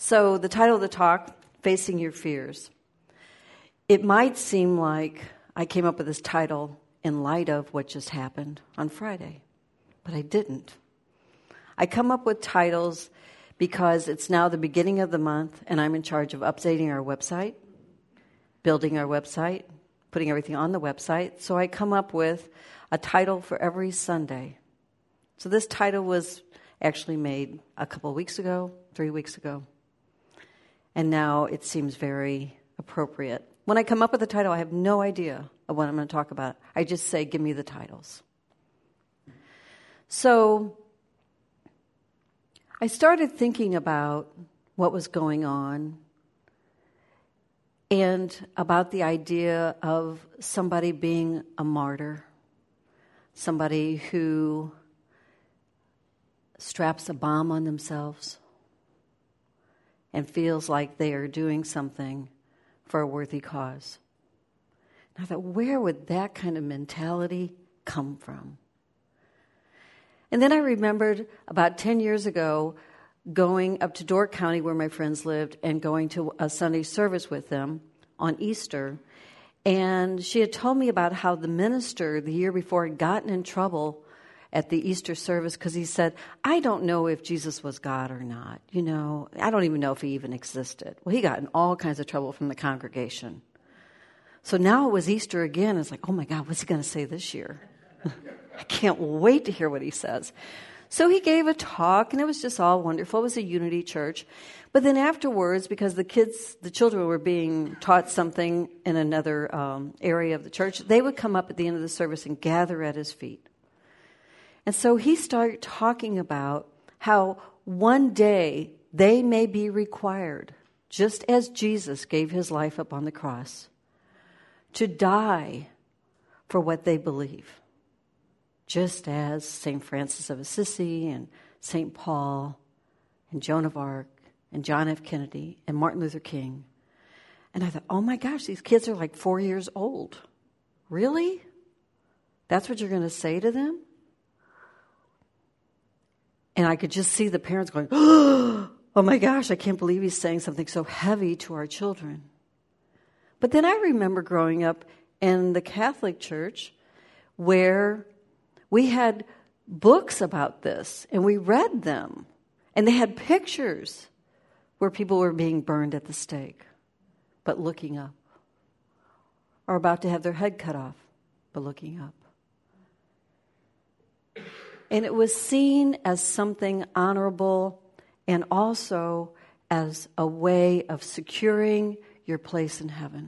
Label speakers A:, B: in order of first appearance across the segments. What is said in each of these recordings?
A: So the title of the talk, Facing Your Fears. It might seem like I came up with this title in light of what just happened on Friday, but I didn't. I come up with titles because it's now the beginning of the month and I'm in charge of updating our website, building our website, putting everything on the website. So I come up with a title for every Sunday. So this title was actually made a couple of weeks ago, 3 weeks ago. And now it seems very appropriate. When I come up with a title, I have no idea of what I'm going to talk about. I just say, give me the titles. So I started thinking about what was going on and about the idea of somebody being a martyr, somebody who straps a bomb on themselves and feels like they are doing something for a worthy cause. And I thought, where would that kind of mentality come from? And then I remembered about 10 years ago going up to Door County where my friends lived and going to a Sunday service with them on Easter. And she had told me about how the minister the year before had gotten in trouble at the Easter service because he said, I don't know if Jesus was God or not. You know, I don't even know if he even existed. Well, he got in all kinds of trouble from the congregation. So now it was Easter again. It's like, oh my God, what's he going to say this year? I can't wait to hear what he says. So he gave a talk, and it was just all wonderful. It was a unity church. But then afterwards, because the children were being taught something in another area of the church, they would come up at the end of the service and gather at his feet. And so he started talking about how one day they may be required, just as Jesus gave his life up on the cross, to die for what they believe. Just as St. Francis of Assisi and St. Paul and Joan of Arc and John F. Kennedy and Martin Luther King. And I thought, oh my gosh, these kids are like 4 years old. Really? That's what you're going to say to them? And I could just see the parents going, oh my gosh, I can't believe he's saying something so heavy to our children. But then I remember growing up in the Catholic Church where we had books about this and we read them. And they had pictures where people were being burned at the stake, but looking up. Or about to have their head cut off, but looking up. And it was seen as something honorable and also as a way of securing your place in heaven.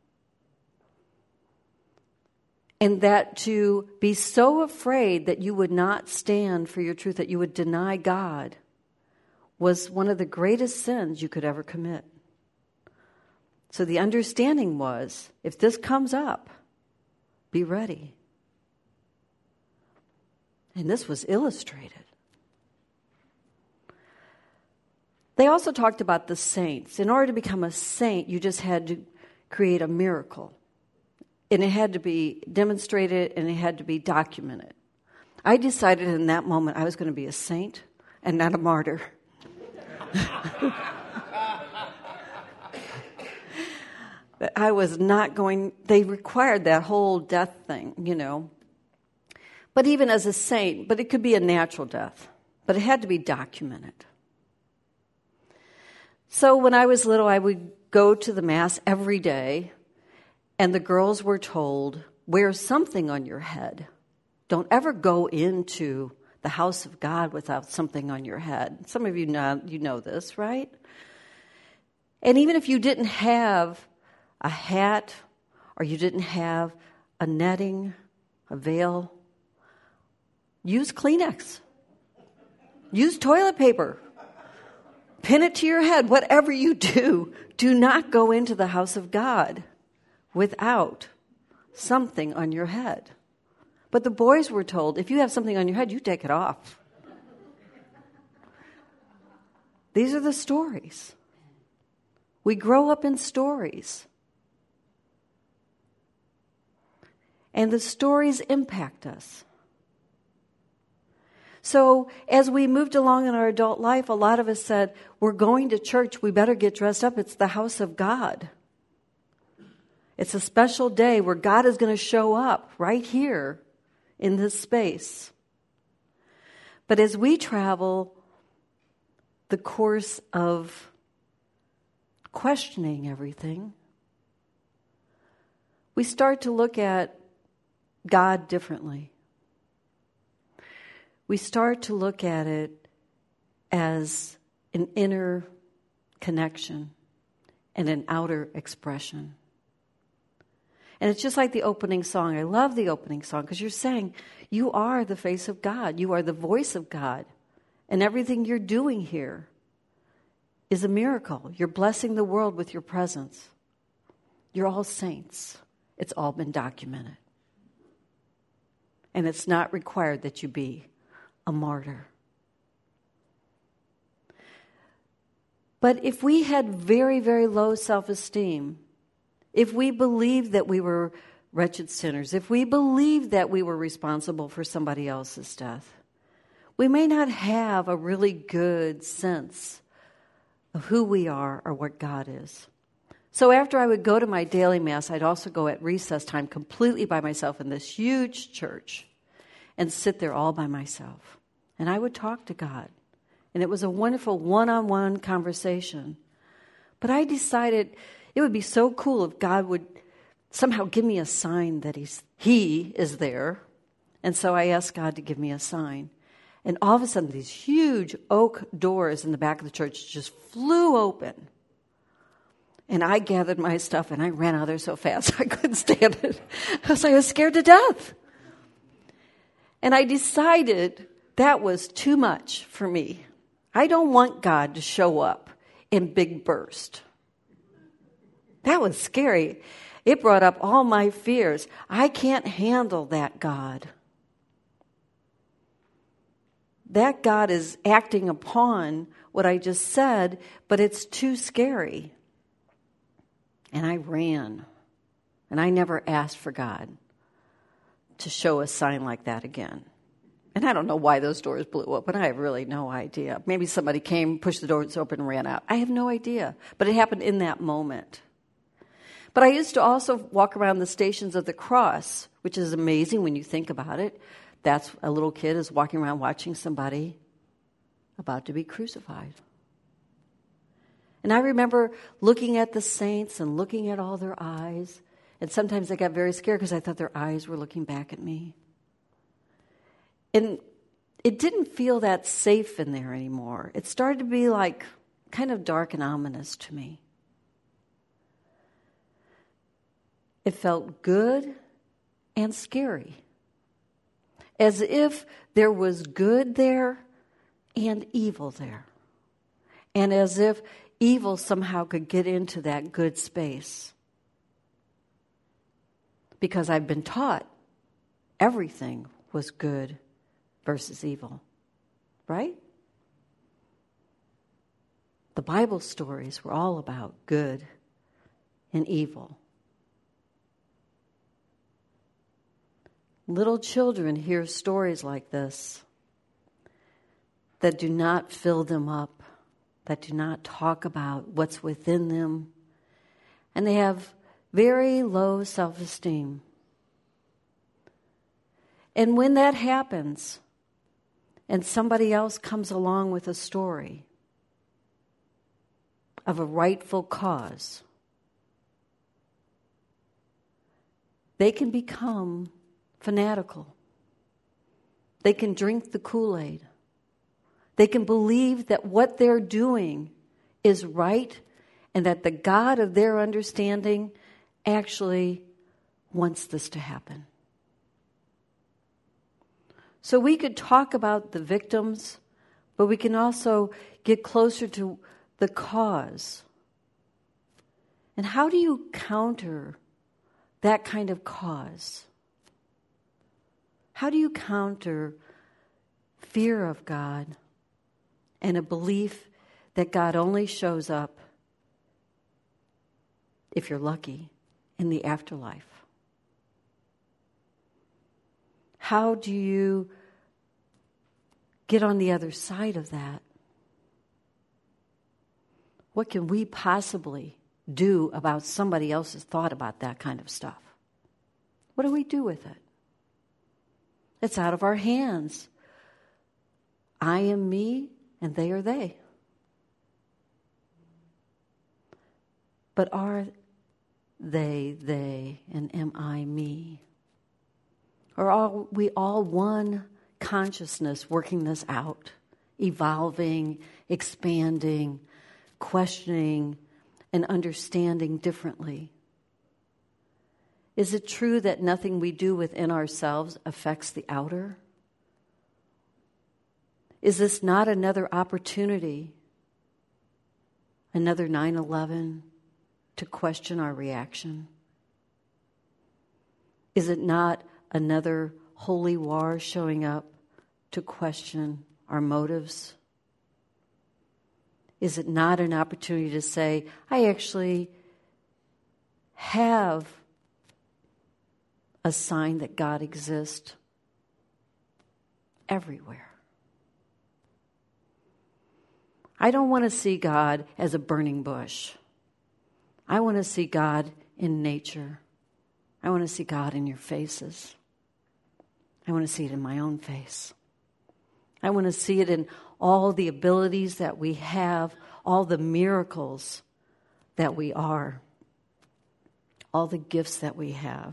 A: And that to be so afraid that you would not stand for your truth, that you would deny God, was one of the greatest sins you could ever commit. So the understanding was, if this comes up, be ready. And this was illustrated. They also talked about the saints. In order to become a saint, you just had to create a miracle. And it had to be demonstrated and it had to be documented. I decided in that moment I was going to be a saint and not a martyr. That I was not going, they required that whole death thing, you know. But even as a saint, but it could be a natural death, but it had to be documented. So when I was little, I would go to the Mass every day, and the girls were told, wear something on your head. Don't ever go into the house of God without something on your head. Some of you know this, right? And even if you didn't have a hat, or you didn't have a netting, a veil, use Kleenex. Use toilet paper. Pin it to your head. Whatever you do, do not go into the house of God without something on your head. But the boys were told, if you have something on your head, you take it off. These are the stories. We grow up in stories. And the stories impact us. So as we moved along in our adult life, a lot of us said, we're going to church, we better get dressed up. It's the house of God. It's a special day where God is going to show up right here in this space. But as we travel the course of questioning everything, we start to look at God differently. We start to look at it as an inner connection and an outer expression. And it's just like the opening song. I love the opening song because you're saying, you are the face of God. You are the voice of God. And everything you're doing here is a miracle. You're blessing the world with your presence. You're all saints. It's all been documented. And it's not required that you be a martyr. But if we had very, very low self-esteem, if we believed that we were wretched sinners, if we believed that we were responsible for somebody else's death, we may not have a really good sense of who we are or what God is. So after I would go to my daily mass, I'd also go at recess time completely by myself in this huge church and sit there all by myself. And I would talk to God. And it was a wonderful one-on-one conversation. But I decided it would be so cool if God would somehow give me a sign that He is there. And so I asked God to give me a sign. And all of a sudden, these huge oak doors in the back of the church just flew open. And I gathered my stuff and I ran out of there so fast I couldn't stand it. I was scared to death. And I decided that was too much for me. I don't want God to show up in big burst. That was scary. It brought up all my fears. I can't handle that God. That God is acting upon what I just said, but it's too scary. And I ran. And I never asked for God to show a sign like that again. And I don't know why those doors blew open. I have really no idea. Maybe somebody came, pushed the doors open, and ran out. I have no idea. But it happened in that moment. But I used to also walk around the Stations of the Cross, which is amazing when you think about it. That's a little kid is walking around watching somebody about to be crucified. And I remember looking at the saints and looking at all their eyes. And sometimes I got very scared because I thought their eyes were looking back at me. And it didn't feel that safe in there anymore. It started to be like kind of dark and ominous to me. It felt good and scary. As if there was good there and evil there. And as if evil somehow could get into that good space. Because I've been taught everything was good versus evil. Right? The Bible stories were all about good and evil. Little children hear stories like this that do not fill them up, that do not talk about what's within them, and they have very low self-esteem. And when that happens, and somebody else comes along with a story of a rightful cause, they can become fanatical. They can drink the Kool-Aid. They can believe that what they're doing is right and that the God of their understanding actually wants this to happen. So we could talk about the victims, but we can also get closer to the cause. And how do you counter that kind of cause? How do you counter fear of God and a belief that God only shows up, if you're lucky, in the afterlife? How do you get on the other side of that? What can we possibly do about somebody else's thought about that kind of stuff? What do we do with it? It's out of our hands. I am me, and they are they. But are they, and am I me? Or are we all one consciousness working this out, evolving, expanding, questioning, and understanding differently? Is it true that nothing we do within ourselves affects the outer? Is this not another opportunity, another 9/11, to question our reaction? Is it not another holy war showing up to question our motives? Is it not an opportunity to say, I actually have a sign that God exists everywhere? I don't want to see God as a burning bush. I want to see God in nature. I want to see God in your faces. I want to see it in my own face. I want to see it in all the abilities that we have, all the miracles that we are, all the gifts that we have.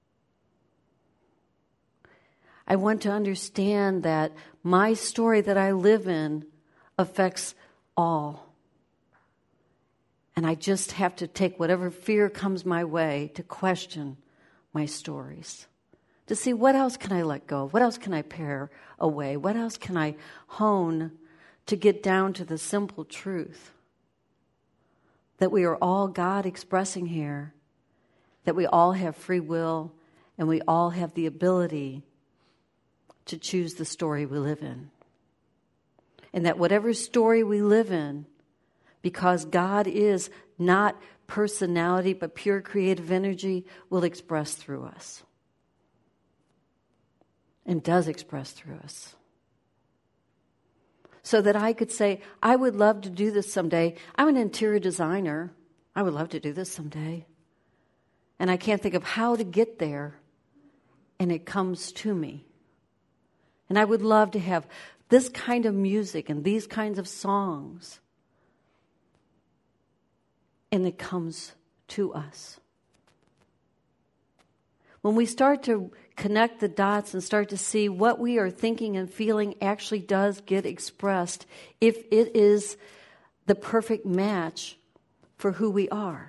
A: I want to understand that my story that I live in affects all. And I just have to take whatever fear comes my way to question my stories, to see what else can I let go, what else can I pare away, what else can I hone to get down to the simple truth that we are all God expressing here, that we all have free will, and we all have the ability to choose the story we live in. And that whatever story we live in, because God is not personality but pure creative energy, will express through us. And does express through us. So that I could say, I would love to do this someday. I'm an interior designer. I would love to do this someday. And I can't think of how to get there. And it comes to me. And I would love to have this kind of music and these kinds of songs. And it comes to us. When we start to connect the dots and start to see what we are thinking and feeling actually does get expressed if it is the perfect match for who we are.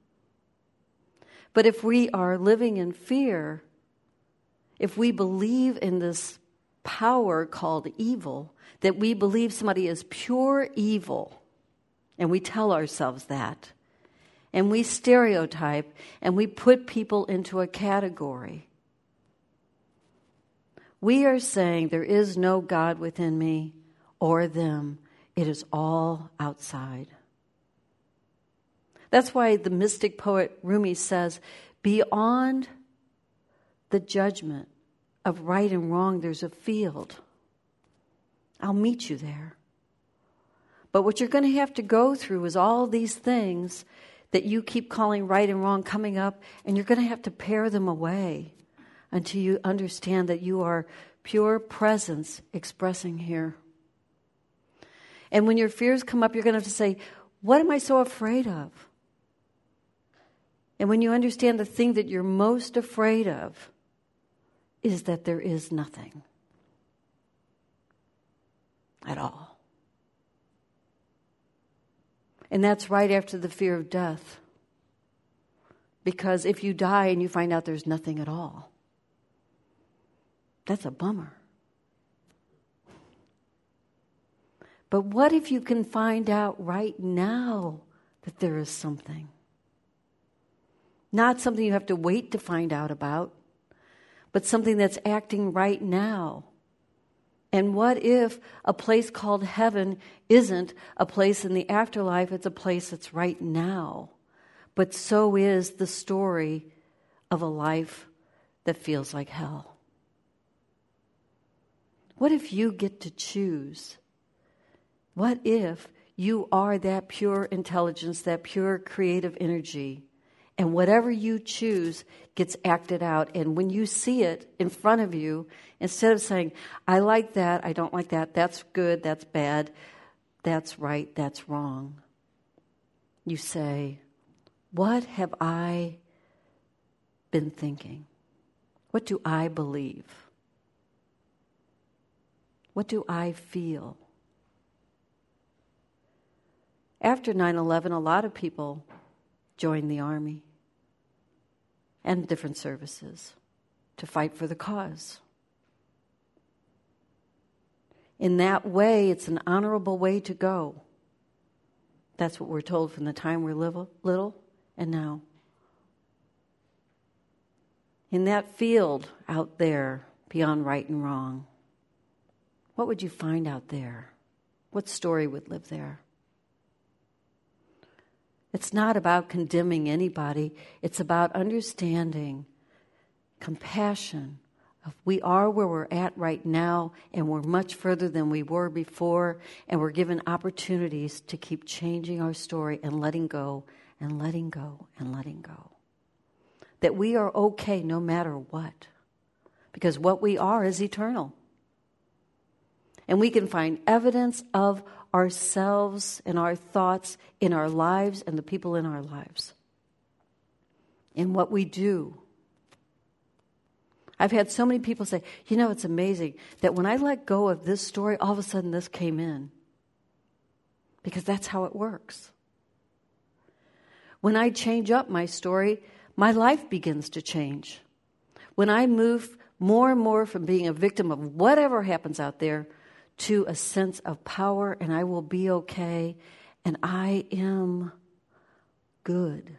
A: But if we are living in fear, if we believe in this power called evil, that we believe somebody is pure evil, and we tell ourselves that, and we stereotype, and we put people into a category, we are saying there is no God within me or them. It is all outside. That's why the mystic poet Rumi says, beyond the judgment of right and wrong, there's a field. I'll meet you there. But what you're going to have to go through is all these things that you keep calling right and wrong coming up, and you're going to have to pare them away until you understand that you are pure presence expressing here. And when your fears come up, you're going to have to say, what am I so afraid of? And when you understand the thing that you're most afraid of is that there is nothing at all. And that's right after the fear of death. Because if you die and you find out there's nothing at all, that's a bummer. But what if you can find out right now that there is something? Not something you have to wait to find out about, but something that's acting right now. And what if a place called heaven isn't a place in the afterlife, it's a place that's right now. But so is the story of a life that feels like hell. What if you get to choose? What if you are that pure intelligence, that pure creative energy, and whatever you choose gets acted out? And when you see it in front of you, instead of saying, I like that, I don't like that, that's good, that's bad, that's right, that's wrong, you say, what have I been thinking? What do I believe? What do I feel? After 9/11, a lot of people joined the Army and different services to fight for the cause. In that way, it's an honorable way to go. That's what we're told from the time we're little and now. In that field out there, beyond right and wrong, what would you find out there? What story would live there? It's not about condemning anybody. It's about understanding, compassion. We are where we're at right now, and we're much further than we were before, and we're given opportunities to keep changing our story and letting go and letting go and letting go. That we are okay no matter what, because what we are is eternal. And we can find evidence of ourselves and our thoughts in our lives and the people in our lives, in what we do. I've had so many people say, it's amazing that when I let go of this story, all of a sudden this came in. Because that's how it works. When I change up my story, my life begins to change. When I move more and more from being a victim of whatever happens out there to a sense of power, and I will be okay, and I am good.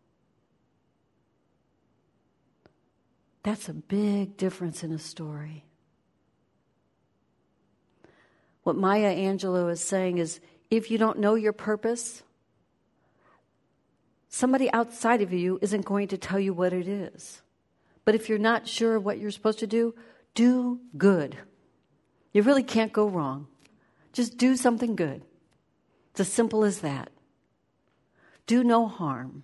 A: That's a big difference in a story. What Maya Angelou is saying is, if you don't know your purpose, somebody outside of you isn't going to tell you what it is. But if you're not sure what you're supposed to do good. You really can't go wrong. Just do something good. It's as simple as that. Do no harm.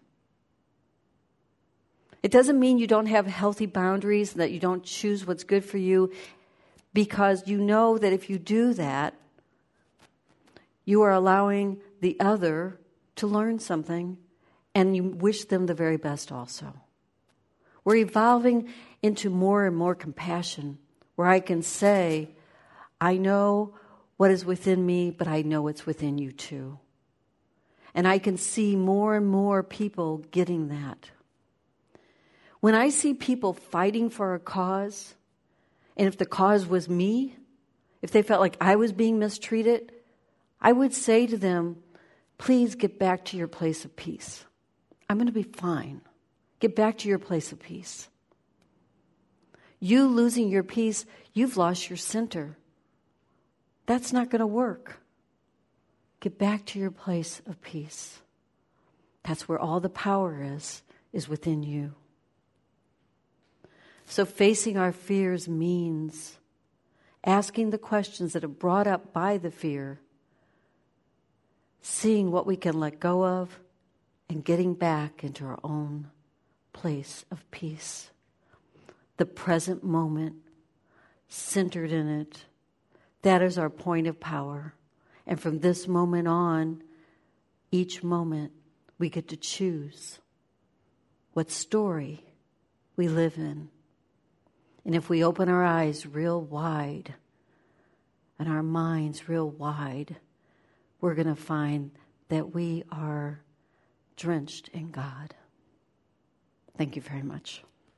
A: It doesn't mean you don't have healthy boundaries, that you don't choose what's good for you, because you know that if you do that, you are allowing the other to learn something, and you wish them the very best also. We're evolving into more and more compassion, where I can say, I know what is within me, but I know it's within you too. And I can see more and more people getting that. When I see people fighting for a cause, and if the cause was me, if they felt like I was being mistreated, I would say to them, please get back to your place of peace. I'm going to be fine. Get back to your place of peace. You losing your peace, you've lost your center. That's not going to work. Get back to your place of peace. That's where all the power is within you. So facing our fears means asking the questions that are brought up by the fear, seeing what we can let go of, and getting back into our own place of peace. The present moment, centered in it, that is our point of power. And from this moment on, each moment, we get to choose what story we live in. And if we open our eyes real wide and our minds real wide, we're going to find that we are drenched in God. Thank you very much.